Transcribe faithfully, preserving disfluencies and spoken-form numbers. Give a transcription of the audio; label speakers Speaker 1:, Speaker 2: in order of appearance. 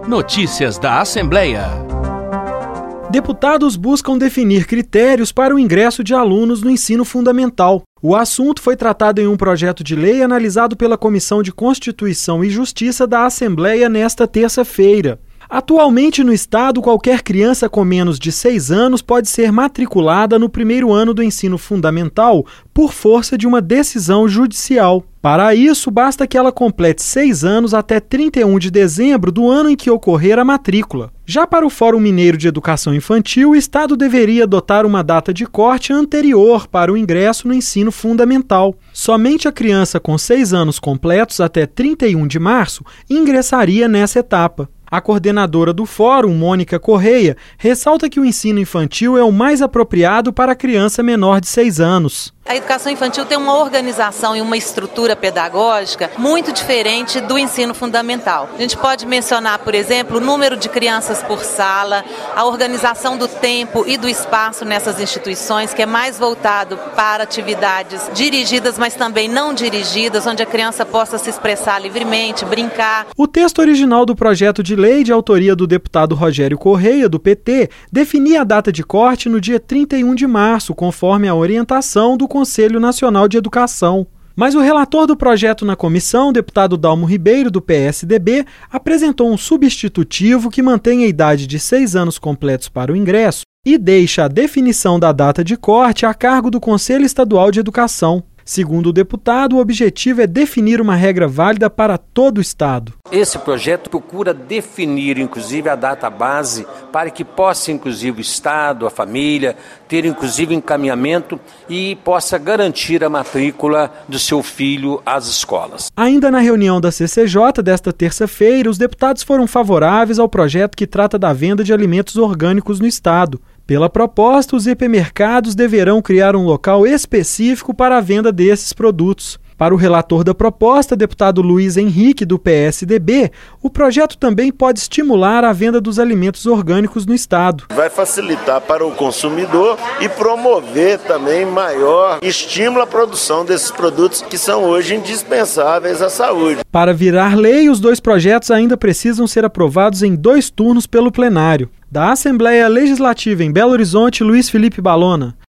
Speaker 1: Notícias da Assembleia.
Speaker 2: Deputados buscam definir critérios para o ingresso de alunos no ensino fundamental. O assunto foi tratado em um projeto de lei analisado pela Comissão de Constituição e Justiça da Assembleia nesta terça-feira. Atualmente no estado, qualquer criança com menos de seis anos pode ser matriculada no primeiro ano do ensino fundamental por força de uma decisão judicial. Para isso, basta que ela complete seis anos até trinta e um de dezembro do ano em que ocorrer a matrícula. Já para o Fórum Mineiro de Educação Infantil, o estado deveria adotar uma data de corte anterior para o ingresso no ensino fundamental. Somente a criança com seis anos completos até trinta e um de março ingressaria nessa etapa. A coordenadora do Fórum, Mônica Correia, ressalta que o ensino infantil é o mais apropriado para a criança menor de seis anos.
Speaker 3: A educação infantil tem uma organização e uma estrutura pedagógica muito diferente do ensino fundamental. A gente pode mencionar, por exemplo, o número de crianças por sala, a organização do tempo e do espaço nessas instituições, que é mais voltado para atividades dirigidas, mas também não dirigidas, onde a criança possa se expressar livremente, brincar.
Speaker 2: O texto original do projeto de lei, de autoria do deputado Rogério Correia, do P T, definia a data de corte no dia trinta e um de março, conforme a orientação do Conselho Nacional de Educação. Mas o relator do projeto na comissão, deputado Dalmo Ribeiro, do P S D B, apresentou um substitutivo que mantém a idade de seis anos completos para o ingresso e deixa a definição da data de corte a cargo do Conselho Estadual de Educação. Segundo o deputado, o objetivo é definir uma regra válida para todo o estado.
Speaker 4: Esse projeto procura definir, inclusive, a data base para que possa, inclusive, o estado, a família, ter, inclusive, encaminhamento e possa garantir a matrícula do seu filho às escolas.
Speaker 2: Ainda na reunião da C C J desta terça-feira, os deputados foram favoráveis ao projeto que trata da venda de alimentos orgânicos no estado. Pela proposta, os hipermercados deverão criar um local específico para a venda desses produtos. Para o relator da proposta, deputado Luiz Henrique, do P S D B, o projeto também pode estimular a venda dos alimentos orgânicos no estado.
Speaker 5: Vai facilitar para o consumidor e promover também maior estímulo à produção desses produtos que são hoje indispensáveis à saúde.
Speaker 2: Para virar lei, os dois projetos ainda precisam ser aprovados em dois turnos pelo plenário. Da Assembleia Legislativa em Belo Horizonte, Luiz Felipe Balona.